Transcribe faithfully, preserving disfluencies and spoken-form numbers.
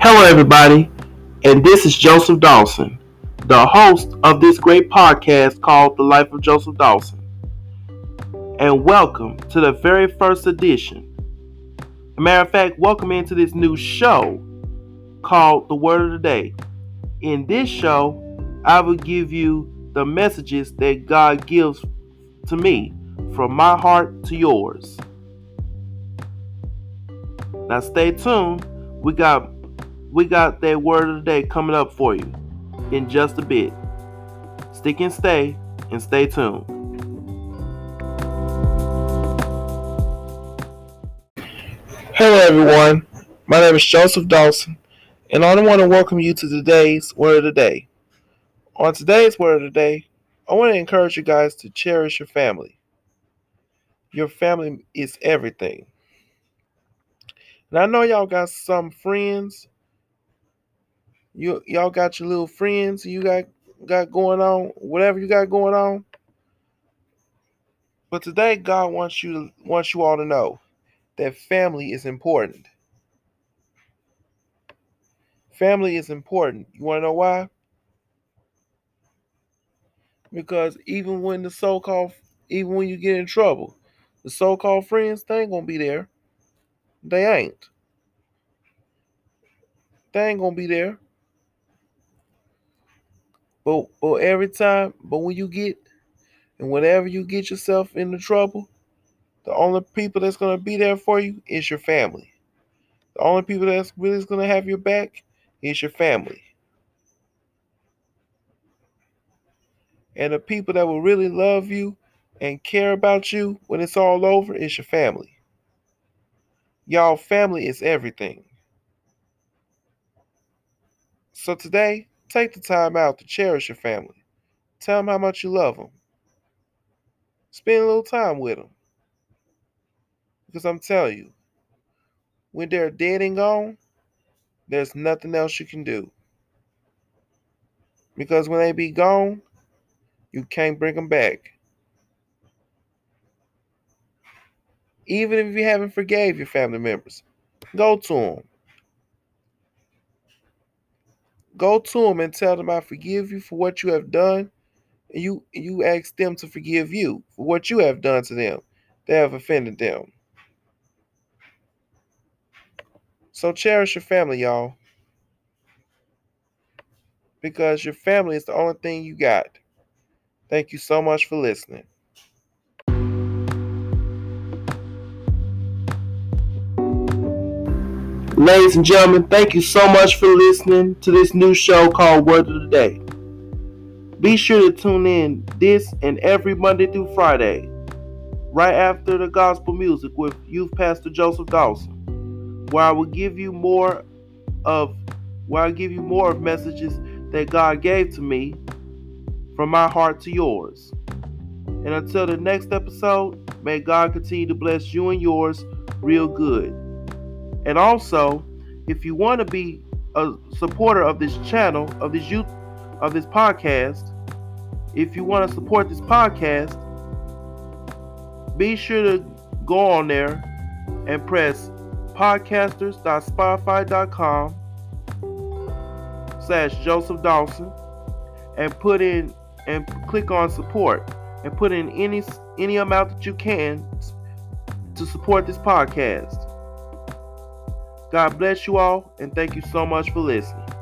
Hello, everybody, and this is Joseph Dawson, the host of this great podcast called The Life of Joseph Dawson. And welcome to the very first edition. As a matter of fact, welcome into this new show called The Word of the Day. In this show, I will give you the messages that God gives to me from my heart to yours. Now stay tuned. We got we got that word of the day coming up for you in just a bit. Stick and stay and stay tuned. Hello everyone. My name is Joseph Dawson, and I want to welcome you to today's word of the day. On today's word of the day, I want to encourage you guys to cherish your family. Your family is everything. And I know y'all got some friends. You y'all got your little friends you got got going on, whatever you got going on. But today God wants you to wants you all to know that family is important. Family is important. You want to know why? Because even when the so-called even when you get in trouble, the so-called friends, they ain't gonna be there. They ain't. They ain't gonna be there. But but every time, but when you get and whenever you get yourself into trouble, the only people that's going to be there for you is your family. The only people that's really going to have your back is your family. And the people that will really love you and care about you when it's all over is your family. Y'all, family is everything. So today, take the time out to cherish your family. Tell them how much you love them. Spend a little time with them. Because I'm telling you, when they're dead and gone, there's nothing else you can do. Because when they be gone, you can't bring them back. Even if you haven't forgave your family members, go to them. Go to them and tell them I forgive you for what you have done. And you, you ask them to forgive you for what you have done to them. They have offended them. So cherish your family, y'all. Because your family is the only thing you got. Thank you so much for listening. Ladies and gentlemen, thank you so much for listening to this new show called Word of the Day. Be sure to tune in this and every Monday through Friday, right after the gospel music with Youth Pastor Joseph Dawson, where I will give you more of where I give you more of messages that God gave to me from my heart to yours. And until the next episode, may God continue to bless you and yours real good. And also, if you want to be a supporter of this channel, of this youth, of this podcast, if you want to support this podcast, be sure to go on there and press podcasters dot spotify dot com slash Joseph Dawson and put in and click on support and put in any any amount that you can to support this podcast. God bless you all, and thank you so much for listening.